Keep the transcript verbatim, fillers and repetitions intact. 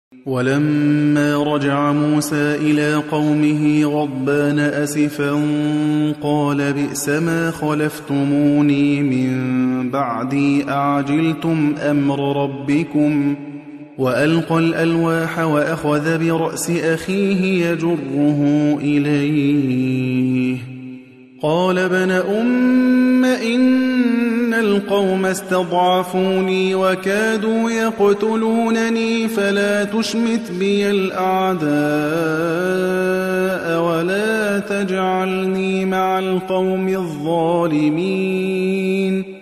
ولما رجع موسى إلى قومه غضبان أسفا قال بئس ما خلفتموني من بعدي أعجلتم أمر ربكم وألقى الألواح وأخذ برأس أخيه يجره إليه قال ابن أم إن القوم استضعفوني وكادوا يقتلونني فلا تشمت بي الأعداء ولا تجعلني مع القوم الظالمين